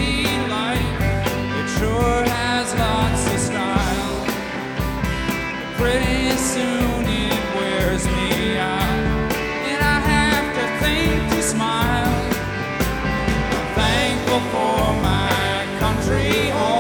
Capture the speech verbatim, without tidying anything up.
city life, it sure has lots of style. But pretty soon it wears me out, and I have to think to smile. I'm thankful for my country home.